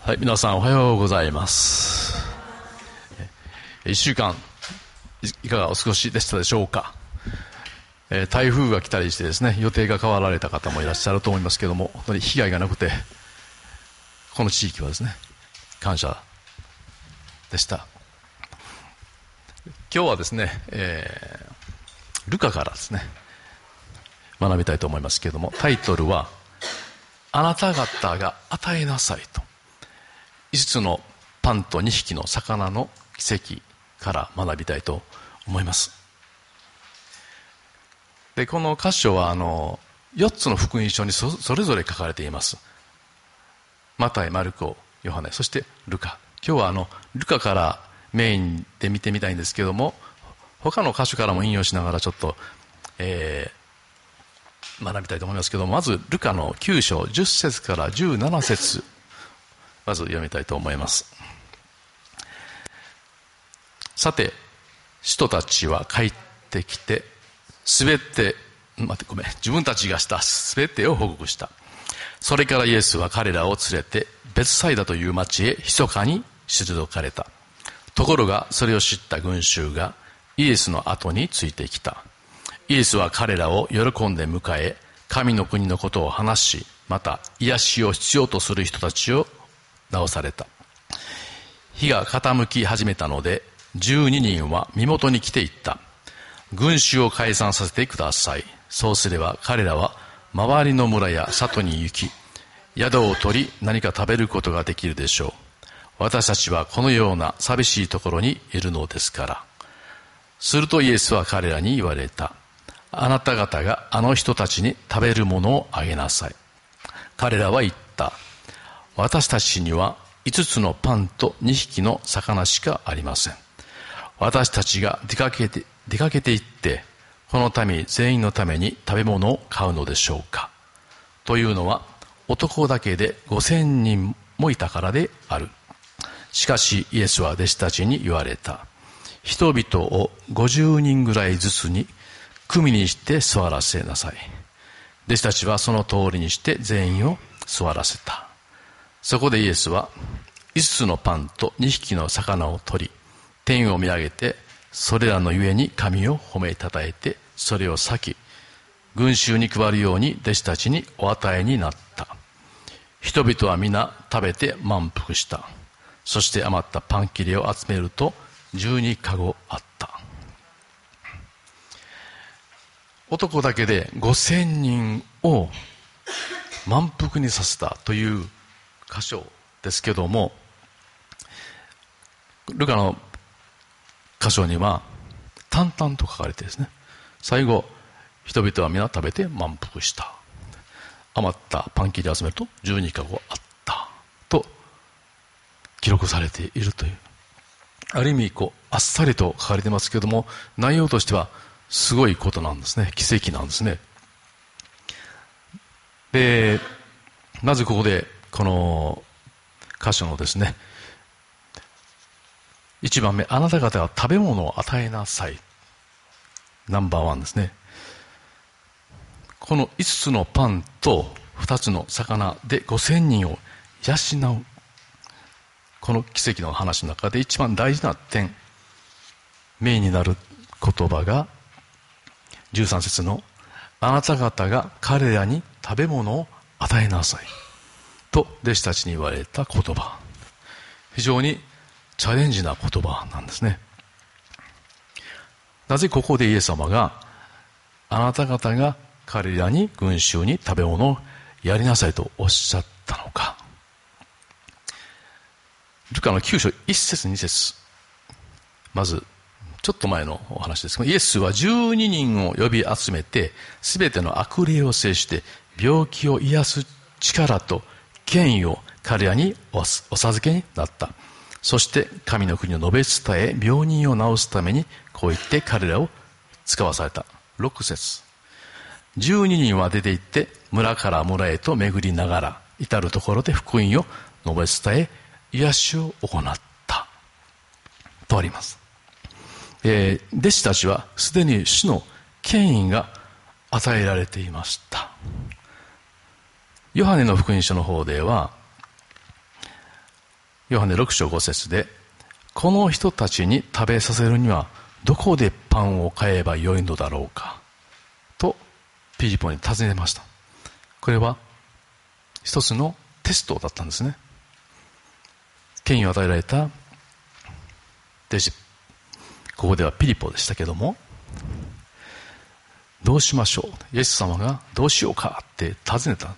はい、皆さんおはようございます。1週間いかがお過ごしでしたでしょうか。台風が来たりしてですね、予定が変わられた方もいらっしゃると思いますけども、本当に被害がなくて、この地域はですね、感謝でした。今日はですね、ルカからですね、学びたいと思いますけれども、タイトルは、あなた方が与えなさいと。5つのパンと2匹の魚の奇跡から学びたいと思います。で、この箇所は4つの福音書にそれぞれ書かれています。マタイ、マルコ、ヨハネ、そしてルカ。今日はルカからメインで見てみたいんですけども、他の箇所からも引用しながらちょっと、学びたいと思いますけども、まずルカの9章10節から17節まず読みたいと思います。さて、使徒たちは帰ってきて、自分たちがしたすべてを報告した。それからイエスは彼らを連れて、ベツサイダという町へ密かに退かれた。ところが、それを知った群衆がイエスの後についてきた。イエスは彼らを喜んで迎え、神の国のことを話し、また癒しを必要とする人たちを治された。日が傾き始めたので、12人は身元に来ていった。群衆を解散させてください。そうすれば彼らは周りの村や里に行き、宿を取り何か食べることができるでしょう。私たちはこのような寂しいところにいるのですから。するとイエスは彼らに言われた。あなた方があの人たちに食べるものをあげなさい。彼らは言った。私たちには5つのパンと2匹の魚しかありません。私たちが出かけて行って、この民全員のために食べ物を買うのでしょうか。というのは、男だけで5000人もいたからである。しかしイエスは弟子たちに言われた。人々を50人ぐらいずつに組にして座らせなさい。弟子たちはその通りにして全員を座らせた。そこでイエスは5つのパンと2匹の魚を取り、天を見上げて、それらのゆえに神を褒めたたえて、それを裂き、群衆に配るように弟子たちにお与えになった。人々は皆食べて満腹した。そして余ったパン切れを集めると12かごあった。男だけで5000人を満腹にさせたという箇所ですけども、ルカの箇所には淡々と書かれてですね、最後、人々は皆食べて満腹した。余ったパン切り集めると12かごあったと記録されているという、ある意味あっさりと書かれてますけども、内容としてはすごいことなんですね。奇跡なんですね。で、まずここでこの箇所のですね、1番目、あなた方は食べ物を与えなさい。ナンバー1ですね。この5つのパンと2つの魚で5000人を養う。この奇跡の話の中で一番大事な点、メインになる言葉が13節のあなた方が彼らに食べ物を与えなさいと弟子たちに言われた言葉。非常にチャレンジな言葉なんですね。なぜここでイエス様があなた方が彼らに群衆に食べ物をやりなさいとおっしゃったのか。ルカの9章1節2節、まずちょっと前のお話ですが、イエスは12人を呼び集めて、すべての悪霊を制して病気を癒す力と権威を彼らにお授けになった。そして神の国を述べ伝え、病人を治すためにこう言って彼らを使わされた。6節、12人は出て行って村から村へと巡りながら、至るところで福音を述べ伝え、癒しを行ったとあります。弟子たちはすでに主の権威が与えられていました。ヨハネの福音書の方では、 ヨハネ6章5節で、この人たちに食べさせるにはどこでパンを買えばよいのだろうかとピリポに尋ねました。これは一つのテストだったんですね。権威を与えられた弟子、ここではピリポでしたけども、どうしましょう、イエス様がどうしようかって尋ねた。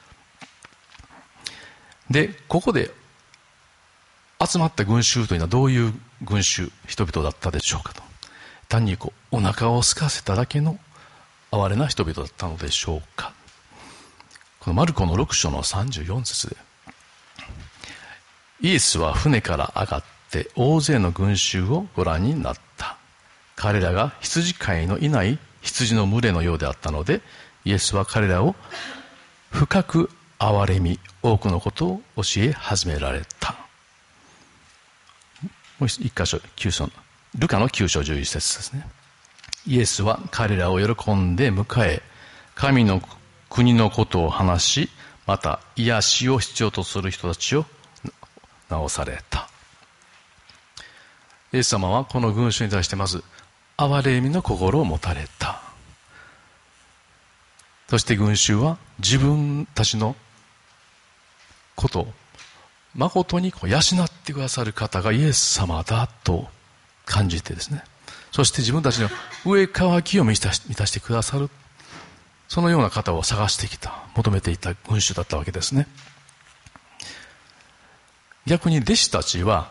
でここで集まった群衆というのはどういう群衆、人々だったでしょうかと。単にお腹を空かせただけの哀れな人々だったのでしょうか。このマルコの6章の34節で、イエスは船から上がって大勢の群衆をご覧になった。彼らが羊飼いのいない羊の群れのようであったので、イエスは彼らを深く憐れみ、多くのことを教え始められた。もう一箇所、9章、ルカの9章11節ですね。イエスは彼らを喜んで迎え、神の国のことを話し、また癒しを必要とする人たちを治された。イエス様はこの群衆に対してまず憐れみの心を持たれた。そして群衆は自分たちのことを誠に養ってくださる方がイエス様だと感じてですね、そして自分たちの上渇きを満たしてくださる、そのような方を探してきた、求めていた群衆だったわけですね。逆に弟子たちは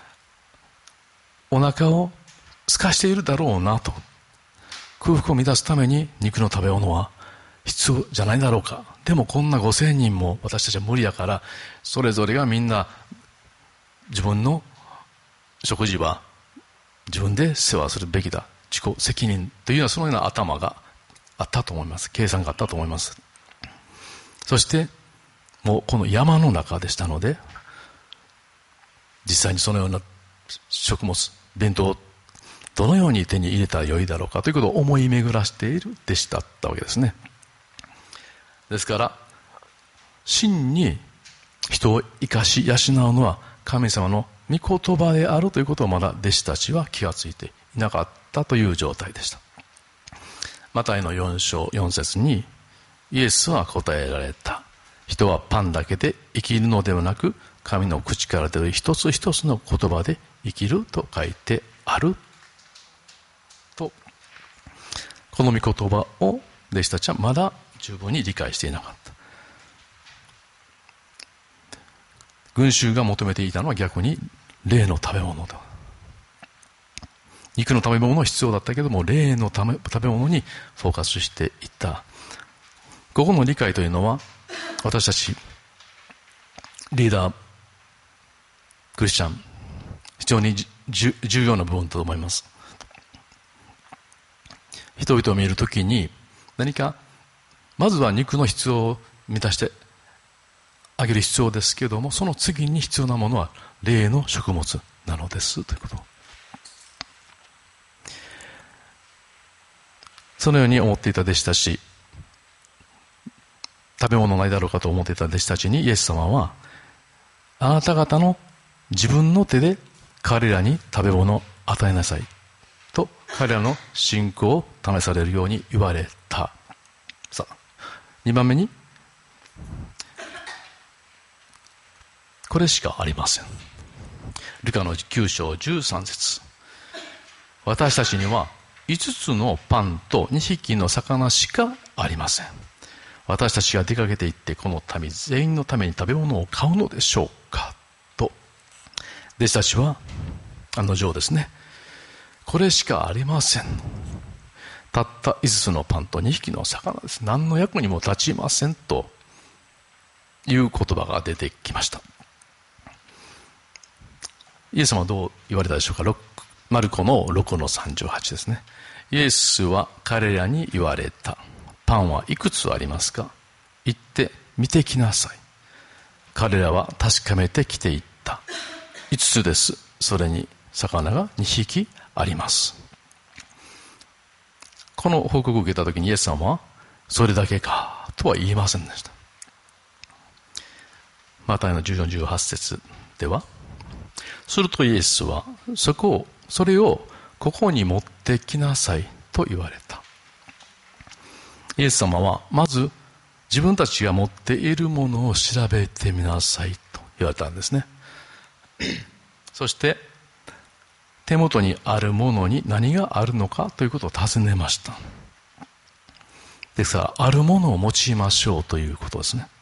お腹を空かしているだろうなと、空腹を満たすために肉の食べ物は必要じゃないだろうか。でもこんな5000人も私たちは無理やから、それぞれがみんな自分の食事は自分で世話するべきだ、自己責任というような、そのような頭があったと思います。計算があったと思います。そしてもうこの山の中でしたので、実際にそのような食物、弁当をどのように手に入れたらよいだろうかということを思い巡らしている弟子だったわけですね。ですから真に人を生かし養うのは神様の御言葉であるということをまだ弟子たちは気がついていなかったという状態でした。マタイの4章4節にイエスは答えられた。人はパンだけで生きるのではなく、神の口から出る一つ一つの言葉で生きると書いてあると、この御言葉を弟子たちはまだ十分に理解していなかった。群衆が求めていたのは逆に霊の食べ物だ。肉の食べ物は必要だったけども、霊の食べ物にフォーカスしていった。ここの理解というのは、私たちリーダー、クリスチャン、非常に重要な部分だと思います。人々を見るときに何かまずは肉の必要を満たしてあげる必要ですけども、その次に必要なものは霊の食物なのですということ。そのように思っていた弟子たち、食べ物ないだろうかと思っていた弟子たちにイエス様は、あなた方の自分の手で彼らに食べ物を与えなさいと、彼らの信仰を試されるように言われた。さあ、2番目に、これしかありません。ルカの9章13節。私たちには5つのパンと2匹の魚しかありません。私たちが出かけて行ってこの民全員のために食べ物を買うのでしょうかと、弟子たちは案の定ですね、これしかありません。たった5つのパンと2匹の魚です。何の役にも立ちませんという言葉が出てきました。イエス様はどう言われたでしょうか。マルコの6の38ですね。イエスは彼らに言われた。パンはいくつありますか？行って見てきなさい。彼らは確かめてきていった。5つです。それに魚が2匹あります。この報告を受けたときにイエス様はそれだけかとは言いませんでした。マタイの14、18節では、 するとイエスは、それをここに持ってきなさいと言われた。イエス様は、まず自分たちが持っているものを調べてみなさいと言われたんですね。そして、手元にあるものに何があるのかということを尋ねました。ですから、あるものを用いましょうということですね。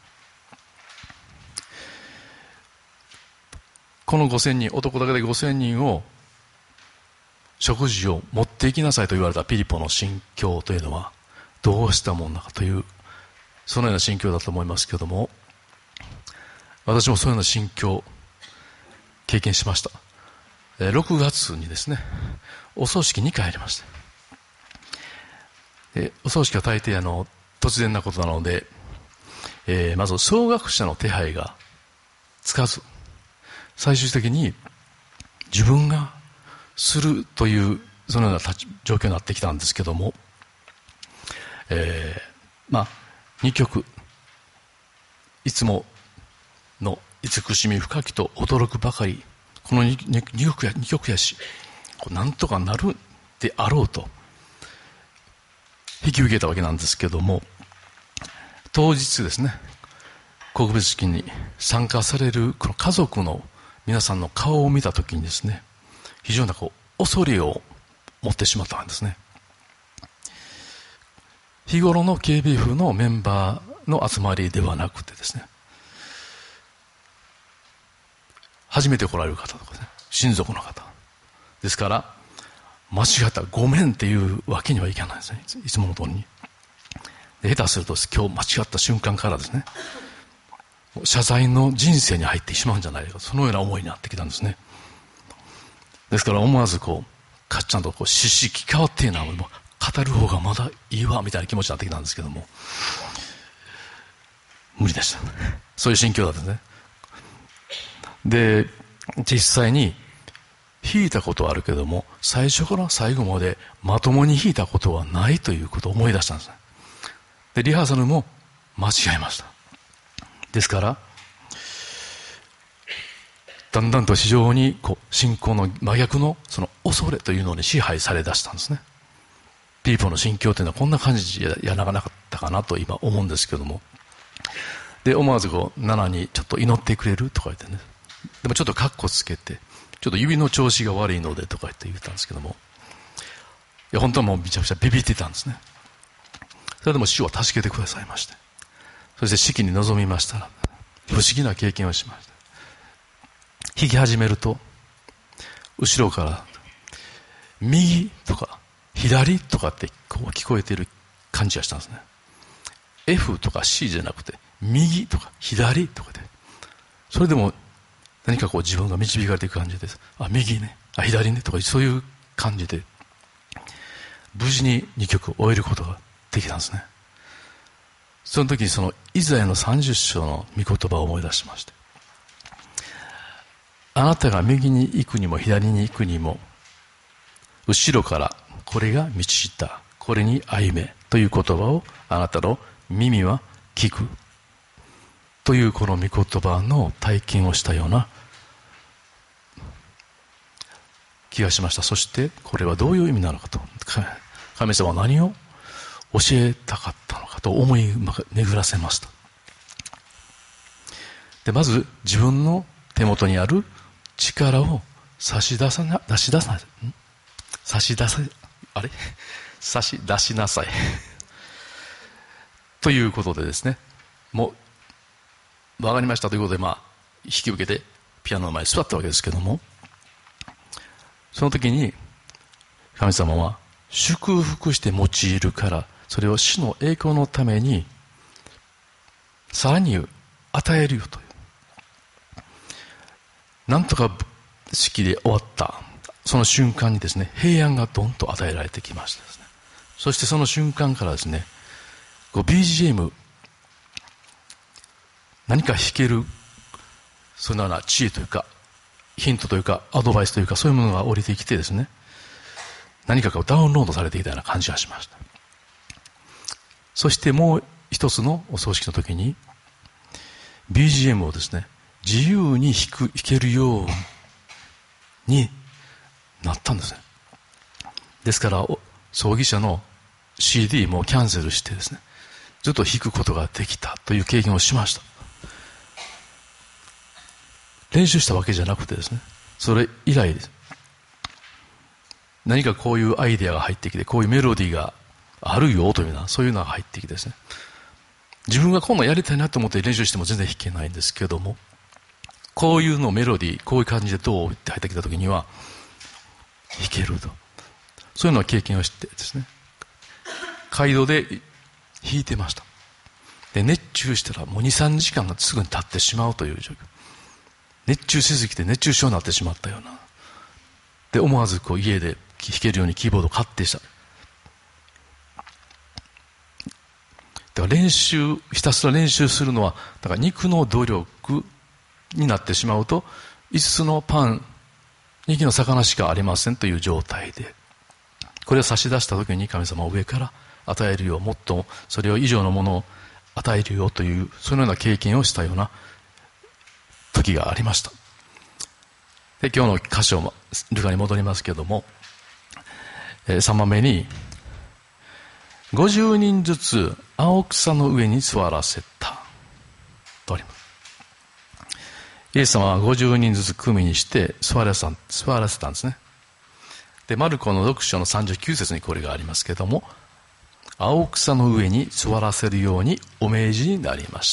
この5000人、男だけで5000人を食事を持っていきなさいと言われたピリポの心境というのはどうしたものかという、そのような心境だと思いますけれども、私もそういうような心境を経験しました。6月にですね、お葬式2回ありました。お葬式は大抵突然なことなので、まず葬楽者の手配がつかず、最終的に自分がするというそのような状況になってきたんですけども、2曲、いつもの慈しみ深きと驚くばかり、この 2曲やし、なんとかなるであろうと引き受けたわけなんですけども、当日ですね、告別式に参加されるこの家族の皆さんの顔を見たときにですね、非常な恐れを持ってしまったんですね。日頃の KBF のメンバーの集まりではなくてですね、初めて来られる方とかね、親族の方ですから、間違ったごめんっていうわけにはいかないですね、いつもの通りに。で、下手すると今日間違った瞬間からですね、謝罪の人生に入ってしまうんじゃないか、そのような思いになってきたんですね。ですから思わずかっちゃんと知識変わっていな、語る方がまだいいわみたいな気持ちになってきたんですけども、無理でした。そういう心境だったんですね。で、実際に弾いたことはあるけども、最初から最後までまともに弾いたことはないということを思い出したんですね。で、リハーサルも間違えました。ですから、だんだんと非常に信仰の真逆のその恐れというのに支配され出したんですね。ピリポの心境というのはこんな感じでやらなかったかなと今思うんですけども。で、思わず7にちょっと祈ってくれるとか言ってね。でもちょっとカッコつけて、ちょっと指の調子が悪いのでとか言ったんですけども。いや、本当はもうめちゃくちゃビビってたんですね。それでも主は助けてくださいまして。そして式に臨みましたら、不思議な経験をしました。弾き始めると、後ろから、右とか、左とかって聞こえている感じがしたんですね。F とか C じゃなくて、右とか左とかで、それでも何か自分が導かれていく感じです。あ、右ね、あ、左ねとか、そういう感じで、無事に2曲終えることができたんですね。その時にイザヤの30章の御言葉を思い出しまして、あなたが右に行くにも左に行くにも、後ろからこれが道しったこれに歩めという言葉をあなたの耳は聞くというこの御言葉の体験をしたような気がしました。そしてこれはどういう意味なのかと、神様は何を教えたかったのかと思い巡らせました。で、まず自分の手元にある力を差し出しなさいということでですね、もう分かりましたということで、引き受けてピアノの前に座ったわけですけども、その時に神様は祝福して用いるから、それを主の栄光のためにさらに与えるよという、なんとか式で終わったその瞬間にですね、平安がどんと与えられてきましたですね。そしてその瞬間からですね、BGM 何か弾けるそのような知恵というかヒントというかアドバイスというか、そういうものが降りてきてですね、何かがダウンロードされていたような感じがしました。そしてもう一つのお葬式の時に BGM をですね、自由に弾けるようになったんですね。ですから葬儀社の CD もキャンセルしてですね、ずっと弾くことができたという経験をしました。練習したわけじゃなくてですね、それ以来です。何かこういうアイデアが入ってきて、こういうメロディーがあるよというような、そういうのが入ってきてですね、自分がこんなやりたいなと思って練習しても全然弾けないんですけども、こういうのメロディー、こういう感じでどうって入ってきたときには弾けると、そういうのを経験をしてですね、街道で弾いてました。で、熱中したらもう2、3時間がすぐに経ってしまうという状況。熱中しすぎて熱中症になってしまったような。で、思わずこう家で弾けるようにキーボードを買ってした。だから練習、ひたすら練習するのは、だから肉の努力になってしまうと、5つのパン、2匹の魚しかありませんという状態で、これを差し出した時に神様は上から与えるよう、もっとそれを以上のものを与えるよという、そのような経験をしたような時がありました。で、今日の箇所、ルカに戻りますけれども、3番目に、50人ずつ青草の上に座らせたとあります。イエス様は50人ずつ組にして座らせたんですね。で、マルコの6章の39節にこれがありますけれども、青草の上に座らせるようにお命じになりました。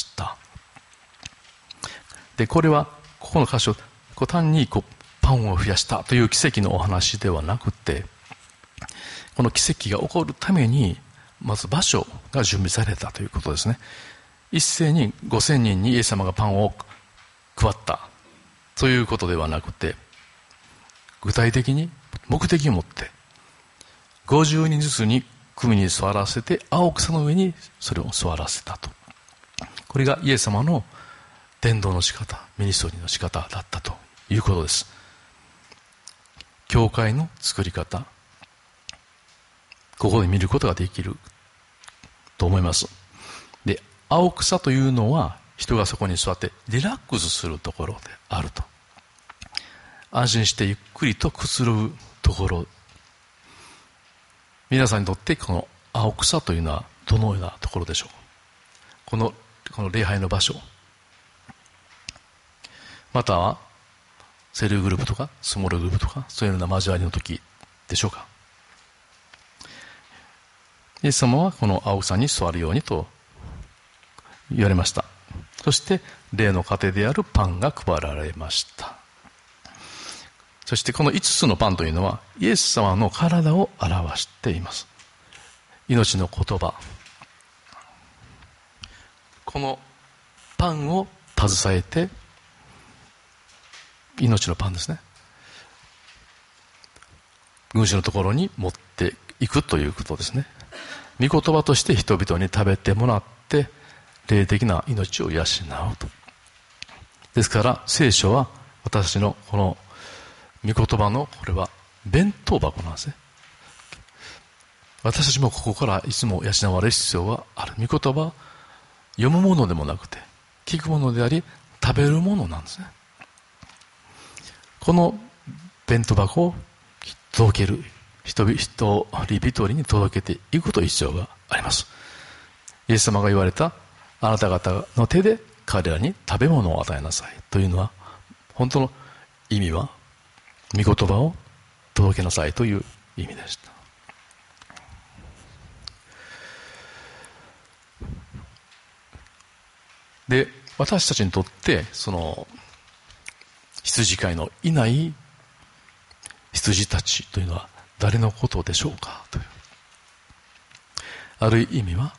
で、これは、ここの箇所、単にパンを増やしたという奇跡のお話ではなくて、この奇跡が起こるために、まず場所が準備されたということですね。一斉に5000人にイエス様がパンを配ったということではなくて、具体的に目的を持って50人ずつに組に座らせて青草の上にそれを座らせたと。これがイエス様の伝道の仕方、ミニストリーの仕方だったということです。教会の作り方、ここで見ることができると思います。で、青草というのは人がそこに座ってリラックスするところであると。安心してゆっくりとくつろぐところ。皆さんにとってこの青草というのはどのようなところでしょう。この礼拝の場所。またはセルグループとかスモールグループとかそういうような交わりの時でしょうか。イエス様はこの青草に座るようにと言われました。そして例の糧であるパンが配られました。そしてこの5つのパンというのはイエス様の体を表しています。命の言葉。このパンを携えて、命のパンですね。群衆のところに持っていくということですね。御言葉として人々に食べてもらって、霊的な命を養うと。ですから聖書は私のこの御言葉のこれは弁当箱なんですね。私たちもここからいつも養われる必要がある。御言葉は読むものでもなくて聞くものであり食べるものなんですね。この弁当箱を届ける一人一人に届けていくこと必要があります。イエス様が言われたあなた方の手で彼らに食べ物を与えなさいというのは本当の意味は御言葉を届けなさいという意味でした。で、私たちにとってその羊飼いのいない羊たちというのは誰のことでしょうかという。ある意味は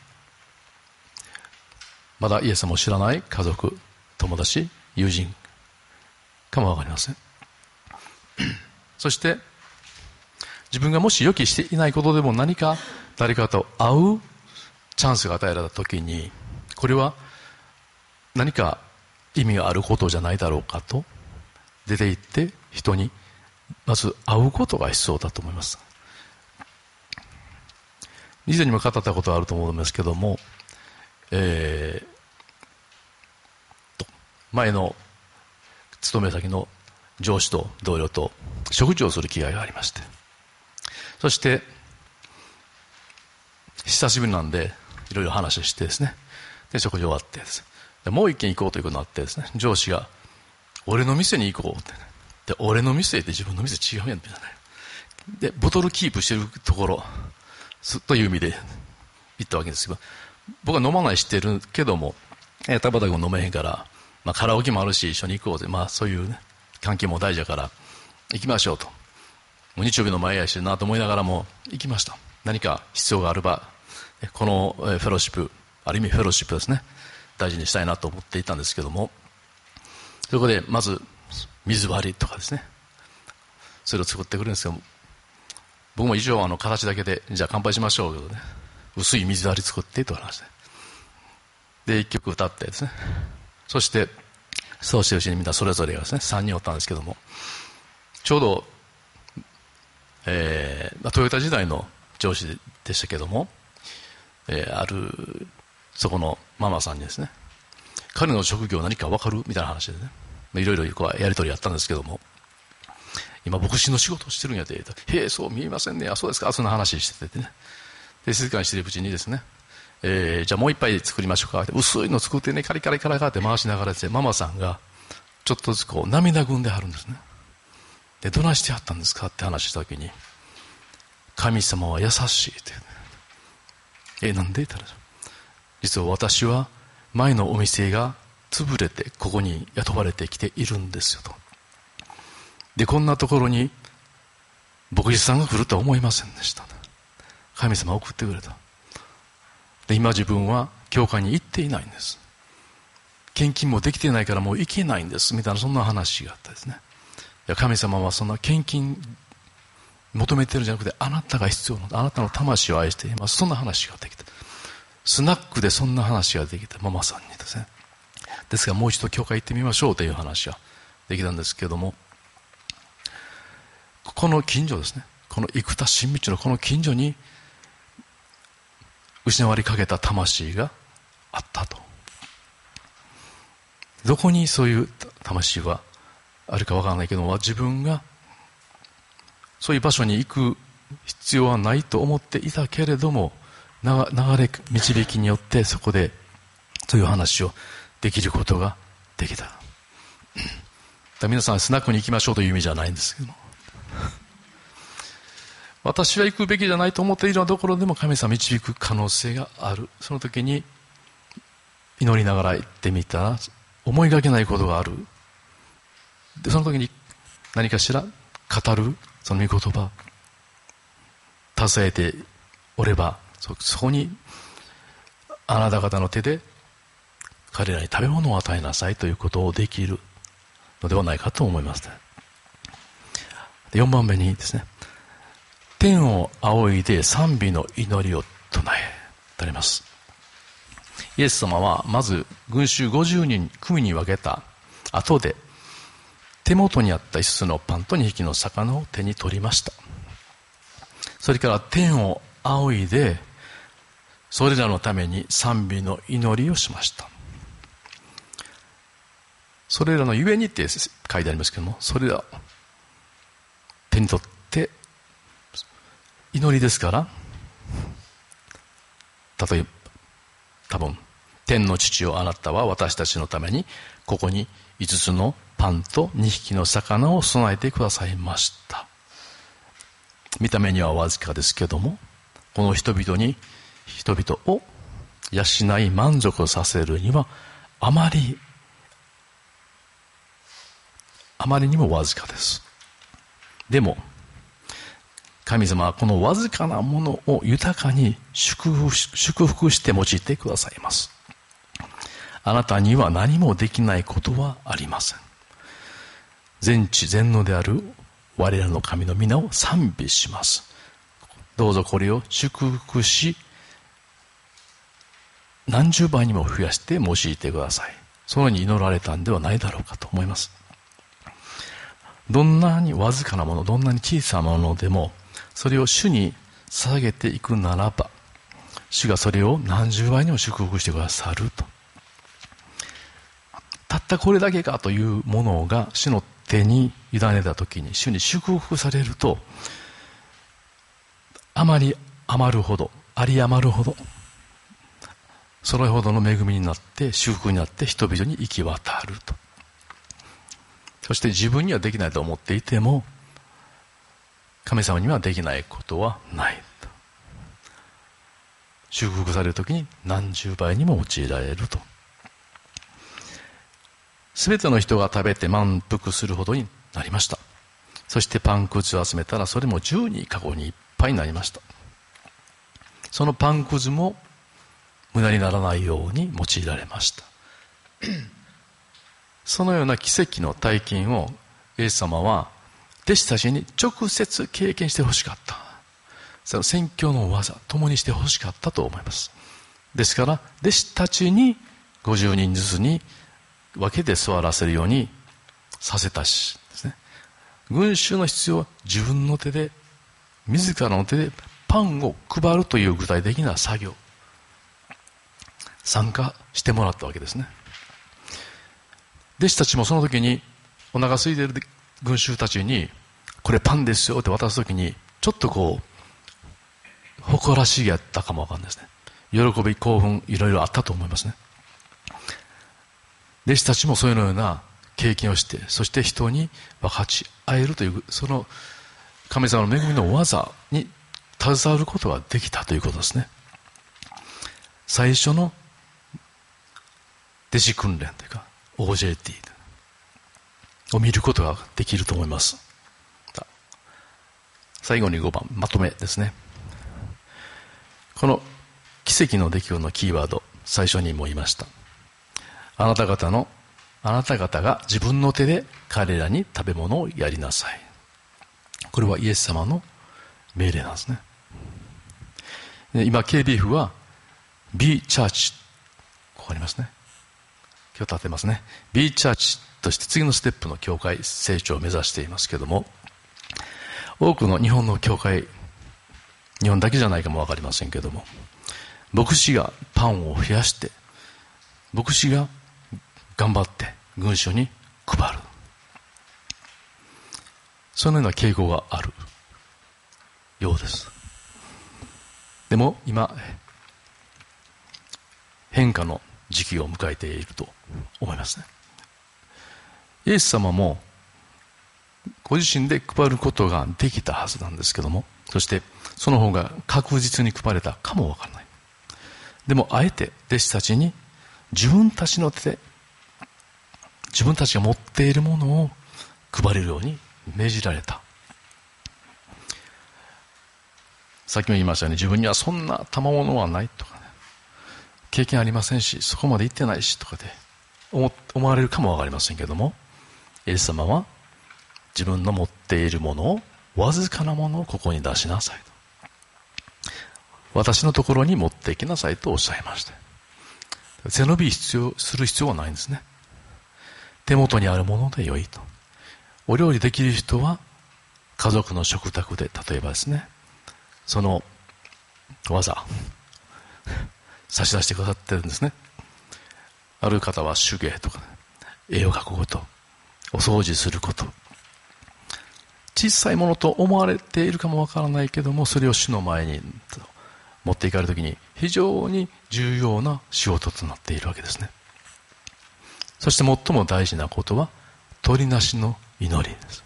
まだイエス様を知らない家族、友達、友人かもわかりません。そして自分がもし予期していないことでも何か誰かと会うチャンスが与えられた時にこれは何か意味があることじゃないだろうかと出て行って人にまず会うことが必要だと思います。以前にも語ったことがあると思うんですけども、前の勤め先の上司と同僚と食事をする機会がありまして、そして久しぶりなんでいろいろ話をしてですね、で食事終わってですね、もう一軒行こうということになってですね、上司が俺の店に行こうって、ね、で俺の店って自分の店違うやんってじゃないで、ボトルキープしてるところという意味で行ったわけですけど、僕は飲まない知ってるけども、田畑君飲めへんから、カラオケもあるし一緒に行こうぜ、そういう、ね、関係も大事だから行きましょうと。もう日曜日の前やしなと思いながらも行きました。何か必要があればこのフェローシップ、ある意味フェローシップですね、大事にしたいなと思っていたんですけども、そこでまず水割りとかですね、それを作ってくれるんですけど、僕も一応形だけでじゃあ乾杯しましょうけどね、薄い水割り作ってと話で一曲歌ってですね、そしてそうしてるうちにみんなそれぞれがですね3人おったんですけども、ちょうど、トヨタ時代の上司でしたけども、あるそこのママさんにですね、彼の職業何か分かるみたいな話でね、いろいろやり取りやったんですけども、今牧師の仕事をしてるんやで、へえそう見えませんね、あそうですか、そんな話しててね、で静かにしてるうちにですね、じゃあもう一杯作りましょうかって、薄いの作ってね、カリカリカリカリって回しながらですね、ママさんがちょっとずつ涙ぐんではるんですね。でどないしてはったんですかって話した時に、神様は優しいって言う、なんでって言ったら、実は私は前のお店が潰れてここに雇われてきているんですよと。でこんなところに牧師さんが来るとは思いませんでした。神様送ってくれた。で今自分は教会に行っていないんです。献金もできていないからもう行けないんですみたいな、そんな話があったですね。いや神様はそんな献金求めてるんじゃなくて、あなたが必要なの、あなたの魂を愛しています、そんな話ができた。スナックでそんな話ができたママさんにですね。ですからもう一度教会行ってみましょうという話ができたんですけども、この近所ですね、この生田新道のこの近所に失われかけた魂があったと。どこにそういう魂があるかわからないけども、自分がそういう場所に行く必要はないと思っていたけれども、流れ導きによってそこでそういう話をできることができた。皆さんスナックに行きましょうという意味じゃないんですけども、私は行くべきじゃないと思っているようなところでも神様導く可能性がある。その時に祈りながら行ってみたら思いがけないことがある。でその時に何かしら語るその御言葉携えておれば、そこにあなた方の手で彼らに食べ物を与えなさいということをできるのではないかと思います。4番目にですね、天を仰いで賛美の祈りを唱えとあります。イエス様はまず群衆50人組に分けた後で、手元にあった5つのパンと2匹の魚を手に取りました。それから天を仰いでそれらのために賛美の祈りをしました。それらのゆえにって書いてありますけども、それら手に取って祈りですから、例えば多分天の父よ、あなたは私たちのためにここに5つのパンと2匹の魚を備えてくださいました。見た目にはわずかですけども、この人々を養い満足させるにはあまりにもわずかです。でも神様はこのわずかなものを豊かに祝福して用いてくださいます。あなたには何もできないことはありません。全知全能である我らの神の皆を賛美します。どうぞこれを祝福し、何十倍にも増やして用いてください。そのように祈られたんではないだろうかと思います。どんなにわずかなもの、どんなに小さなものでも、それを主に捧げていくならば、主がそれを何十倍にも祝福してくださると。たっったこれだけかというものが主の手に委ねた時に主に祝福されると、あまり余るほど、あり余るほど、それほどの恵みになって祝福になって人々に行き渡ると。そして自分にはできないと思っていても神様にはできないことはないと。祝福されるときに何十倍にも用いられると。すべての人が食べて満腹するほどになりました。そしてパンくずを集めたらそれも12カゴにいっぱいになりました。そのパンくずも無駄にならないように用いられました。そのような奇跡の体験をイエス様は弟子たちに直接経験してほしかった。その宣教の技、共にしてほしかったと思います。ですから、弟子たちに50人ずつに分けて座らせるようにさせたしですね。群衆の必要は自分の手で、自らの手でパンを配るという具体的な作業、参加してもらったわけですね。弟子たちもその時にお腹空いている群衆たちにこれパンですよって渡す時にちょっと誇らしげやったかもわかんないですね。喜び興奮いろいろあったと思いますね。弟子たちもそういうような経験をして、そして人に分かち合えるというその神様の恵みの技に携わることができたということですね。最初の弟子訓練というかOJT を見ることができると思います。最後に5番、まとめですね。この奇跡の出来事のキーワード、最初にも言いました。あなた方が自分の手で彼らに食べ物をやりなさい。これはイエス様の命令なんですね。今 KBF は B チャーチ、ここありますね。今日立てますね。 B チャーチとして次のステップの教会成長を目指していますけども、多くの日本の教会、日本だけじゃないかもわかりませんけども、牧師がパンを増やして牧師が頑張って群衆に配る、そのような傾向があるようです。でも今変化の時期を迎えていると思いますね。イエス様もご自身で配ることができたはずなんですけども、そしてその方が確実に配れたかもわからない。でもあえて弟子たちに自分たちの手で自分たちが持っているものを配れるように命じられた。さっきも言いましたように、自分にはそんな賜物はないとかね、経験ありませんしそこまで行ってないしとかで思われるかもわかりませんけども、イエス様は自分の持っているものを、わずかなものをここに出しなさいと、私のところに持っていきなさいとおっしゃいました。背伸びする必要はないんですね。手元にあるもので良いと。お料理できる人は家族の食卓で、例えばですね、その技差し出してくださってるんですね。ある方は手芸とか、絵を描くこと、お掃除すること、小さいものと思われているかもわからないけども、それを主の前に持っていかれるときに非常に重要な仕事となっているわけですね。そして最も大事なことは取りなしの祈りです。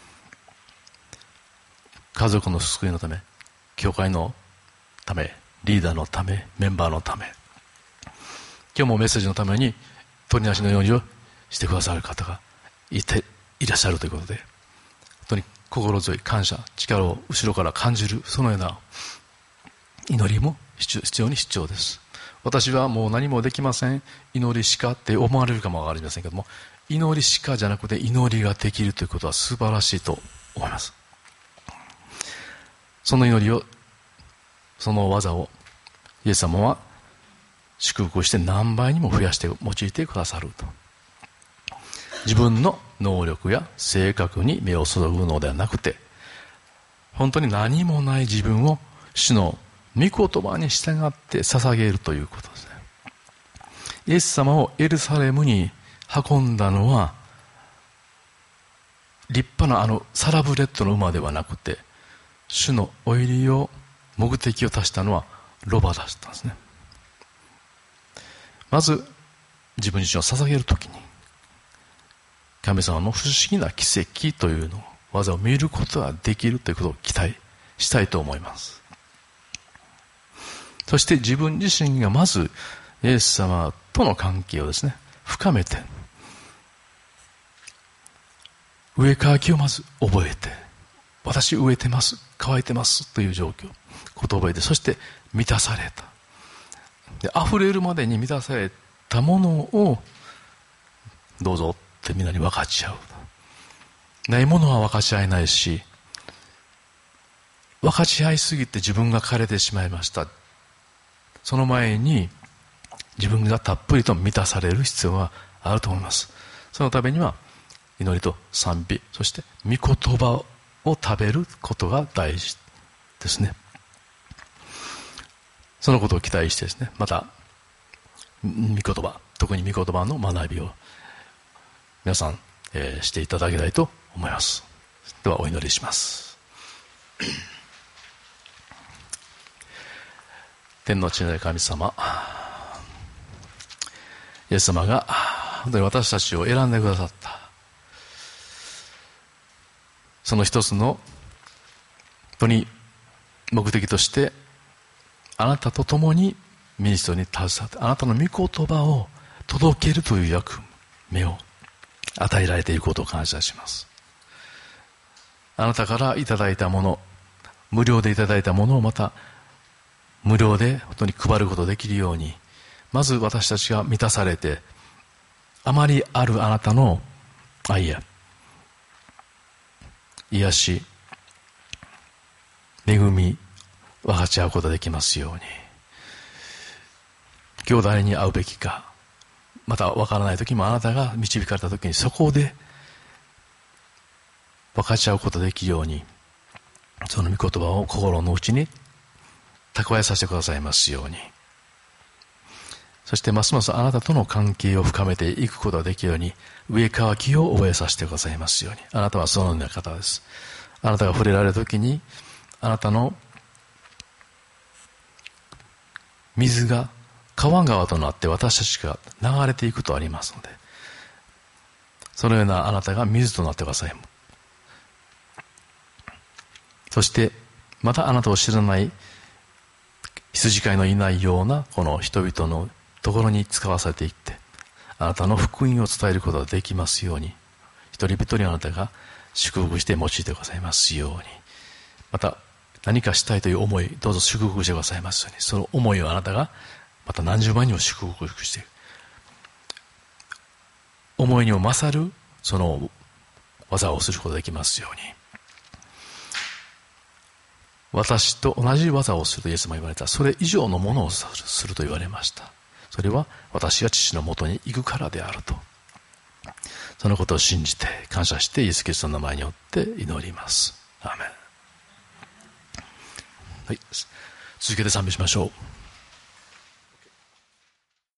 家族の救いのため、教会のため、リーダーのため、メンバーのため、今日もメッセージのために取りなしの祈りをしてくださる方がいらっしゃるということで、本当に心強い感謝、力を後ろから感じる、そのような祈りも必要です。私はもう何もできません、祈りしかって思われるかもわかりませんけども、祈りしかじゃなくて祈りができるということは素晴らしいと思います。その祈りを、その技をイエス様は祝福して何倍にも増やして用いてくださると。自分の能力や性格に目を注ぐのではなくて、本当に何もない自分を主の御言葉に従って捧げるということですね。イエス様をエルサレムに運んだのは立派なサラブレッドの馬ではなくて、主のお入りを目的を達したのはロバだったんですね。まず自分自身を捧げるときに神様の不思議な奇跡というのを技を見ることができるということを期待したいと思います。そして自分自身がまずイエス様との関係をですね深めて、植え替きをまず覚えて、私植えてます、乾いてますという状況ことを覚えて、そして満たされた。で、溢れるまでに満たされたものをどうぞってみんなに分かち合う。ないものは分かち合えないし、分かち合いすぎて自分が枯れてしまいました。その前に自分がたっぷりと満たされる必要があると思います。そのためには祈りと賛美、そして御言葉を食べることが大事ですね。そのことを期待してですね、また御言葉、特に御言葉の学びを皆さん、していただきたいと思います。ではお祈りします。天の地の神様、イエス様が本当に私たちを選んでくださった。その一つの本当に目的として、あなたと共にミニストに携わって、あなたの御言葉を届けるという役目を与えられていることを感謝します。あなたからいただいたもの、無料でいただいたものをまた無料で本当に配ることができるように、まず私たちが満たされて、あまりあるあなたの愛や癒し、恵み、分かち合うことができますように。今日誰に会うべきか、また分からない時もあなたが導かれた時にそこで分かち合うことができるように、その御言葉を心の内に蓄えさせてくださいますように。そしてますますあなたとの関係を深めていくことができるように、植え替きを覚えさせてくださいますように。あなたはそのような方です。あなたが触れられるときに、あなたの水が川川となって私たちが流れていくとありますので、そのようなあなたが水となってください。そしてまたあなたを知らない羊飼いのいないようなこの人々のところに使わされていって、あなたの福音を伝えることができますように、一人一人あなたが祝福して用いてくださいますように。また何かしたいという思い、どうぞ祝福してくださいますように。その思いをあなたがまた何十倍にも祝福して、思いにも勝るその技をすることができますように。私と同じ技をするとイエス様言われた。それ以上のものをすると言われました。それは私が父のもとに行くからであると。そのことを信じて感謝してイエス・キリストの名前によって祈ります。アーメン。はい、続けて賛美しましょう。